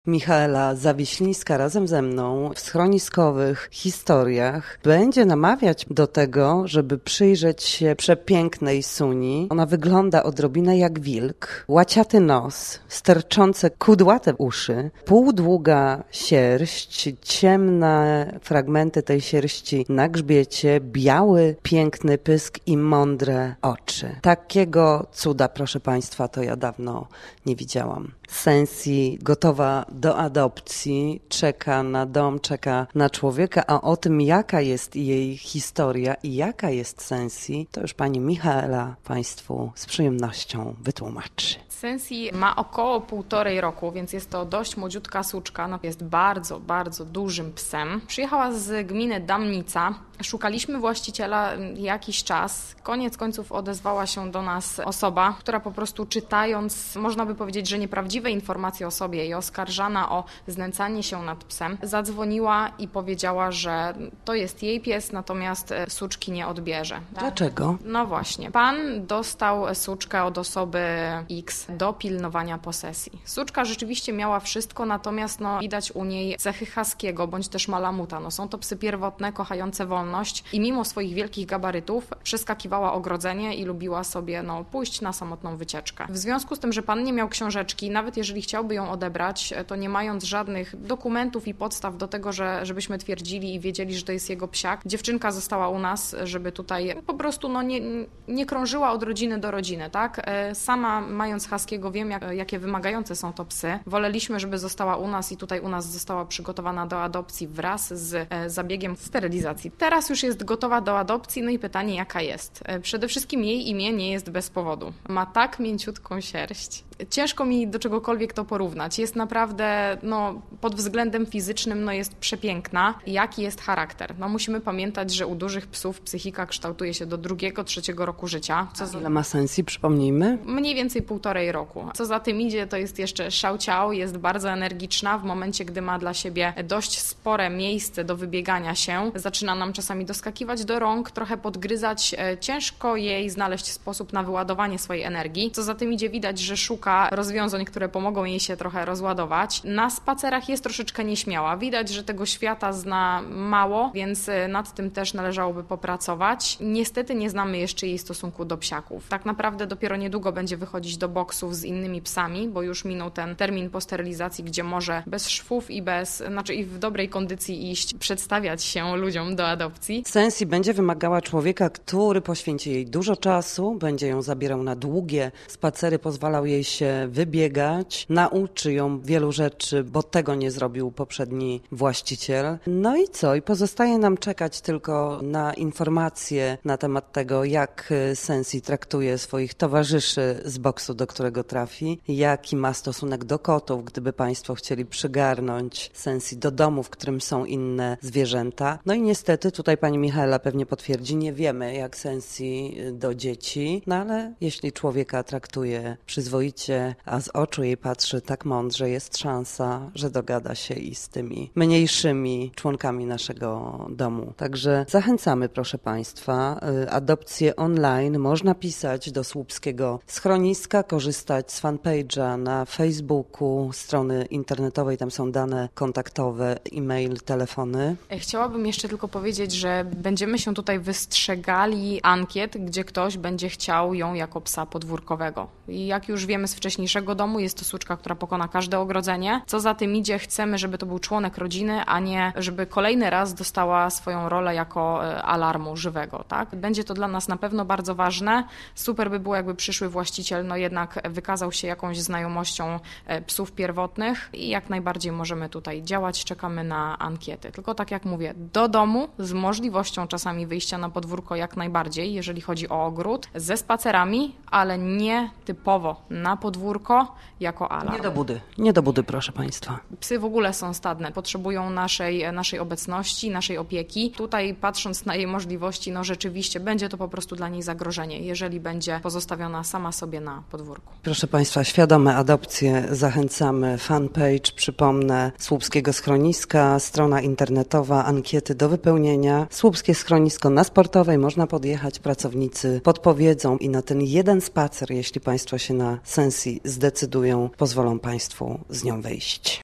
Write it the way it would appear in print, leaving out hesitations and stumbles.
Michaela Zawiślińska razem ze mną w schroniskowych historiach będzie namawiać do tego, żeby przyjrzeć się przepięknej Suni. Ona wygląda odrobinę jak wilk. Łaciaty nos, sterczące kudłate uszy, półdługa sierść, ciemne fragmenty tej sierści na grzbiecie, biały, piękny pysk i mądre oczy. Takiego cuda, proszę Państwa, to ja dawno nie widziałam. Sensi gotowa do adopcji, czeka na dom, czeka na człowieka, a o tym, jaka jest jej historia i jaka jest Sensi, to już pani Michaela Państwu z przyjemnością wytłumaczy. Sensi ma około 1,5 roku, więc jest to dość młodziutka suczka. No, jest bardzo, bardzo dużym psem. Przyjechała z gminy Damnica. Szukaliśmy właściciela jakiś czas. Koniec końców odezwała się do nas osoba, która po prostu czytając, można by powiedzieć, że nieprawdziwe informacje o sobie i oskarżana o znęcanie się nad psem, zadzwoniła i powiedziała, że to jest jej pies, natomiast suczki nie odbierze. Dlaczego? No właśnie. Pan dostał suczkę od osoby X do pilnowania posesji. Suczka rzeczywiście miała wszystko, natomiast widać u niej cechy haskiego bądź też malamuta. Są to psy pierwotne, kochające wolność i mimo swoich wielkich gabarytów przeskakiwała ogrodzenie i lubiła sobie pójść na samotną wycieczkę. W związku z tym, że pan nie miał książeczki, nawet jeżeli chciałby ją odebrać, to nie mając żadnych dokumentów i podstaw do tego, żebyśmy twierdzili i wiedzieli, że to jest jego psiak, dziewczynka została u nas, żeby tutaj po prostu nie krążyła od rodziny do rodziny, tak? Sama mając haskiego wiem, jakie wymagające są to psy. Woleliśmy, żeby została u nas i tutaj u nas została przygotowana do adopcji wraz z zabiegiem sterylizacji. Teraz już jest gotowa do adopcji, no i pytanie, jaka jest? Przede wszystkim jej imię nie jest bez powodu. Ma tak mięciutką sierść. Ciężko mi do czegokolwiek to porównać. Jest naprawdę, pod względem fizycznym, jest przepiękna. Jaki jest charakter? Musimy pamiętać, że u dużych psów psychika kształtuje się do 2-3 roku życia. Ile ma Sensi, przypomnijmy? Mniej więcej 1,5 roku. Co za tym idzie, to jest jeszcze szał-ciał, jest bardzo energiczna. W momencie, gdy ma dla siebie dość spore miejsce do wybiegania się, zaczyna nam czasami doskakiwać do rąk, trochę podgryzać. Ciężko jej znaleźć sposób na wyładowanie swojej energii. Co za tym idzie, widać, że szuka rozwiązań, które pomogą jej się trochę rozładować. Na spacerach jest troszeczkę nieśmiała. Widać, że tego świata zna mało, więc nad tym też należałoby popracować. Niestety nie znamy jeszcze jej stosunku do psiaków. Tak naprawdę dopiero niedługo będzie wychodzić do boksów z innymi psami, bo już minął ten termin po sterylizacji, gdzie może bez szwów i i w dobrej kondycji iść, przedstawiać się ludziom do adopcji. Sensi będzie wymagała człowieka, który poświęci jej dużo czasu, będzie ją zabierał na długie spacery, pozwalał jej się wybiegać, nauczy ją wielu rzeczy, bo tego nie zrobił poprzedni właściciel. No i co? I pozostaje nam czekać tylko na informacje na temat tego, jak Sensi traktuje swoich towarzyszy z boksu, do którego trafi, jaki ma stosunek do kotów, gdyby Państwo chcieli przygarnąć Sensi do domu, w którym są inne zwierzęta. No i niestety, tutaj pani Michaela pewnie potwierdzi, nie wiemy jak Sensi do dzieci, ale jeśli człowieka traktuje przyzwoicie, a z oczu jej patrzy tak mądrze, jest szansa, że dogada się i z tymi mniejszymi członkami naszego domu. Także zachęcamy, proszę Państwa, adopcje online. Można pisać do Słupskiego Schroniska, korzystać z fanpage'a na Facebooku, strony internetowej, tam są dane kontaktowe, e-mail, telefony. Chciałabym jeszcze tylko powiedzieć, że będziemy się tutaj wystrzegali ankiet, gdzie ktoś będzie chciał ją jako psa podwórkowego. I jak już wiemy z wcześniejszego domu, jest to suczka, która pokona każde ogrodzenie. Co za tym idzie, chcemy, żeby to był członek rodziny, a nie żeby kolejny raz dostała swoją rolę jako alarmu żywego. Tak? Będzie to dla nas na pewno bardzo ważne. Super by było, jakby przyszły właściciel jednak wykazał się jakąś znajomością psów pierwotnych i jak najbardziej możemy tutaj działać. Czekamy na ankiety. Tylko tak jak mówię, do domu z możliwością czasami wyjścia na podwórko jak najbardziej, jeżeli chodzi o ogród, ze spacerami, ale nie typowo na podwórko jako alarm. Nie do budy, proszę Państwa. Psy w ogóle są stadne, potrzebują naszej obecności, naszej opieki. Tutaj patrząc na jej możliwości, rzeczywiście będzie to po prostu dla niej zagrożenie, jeżeli będzie pozostawiona sama sobie na podwórku. Proszę Państwa, świadome adopcje zachęcamy. Fanpage, przypomnę, Słupskiego Schroniska, strona internetowa, ankiety do wypełnienia. Słupskie Schronisko na Sportowej, można podjechać, pracownicy podpowiedzą i na ten jeden spacer, jeśli Państwo się na Sensi zdecydują, pozwolą Państwu z nią wyjść.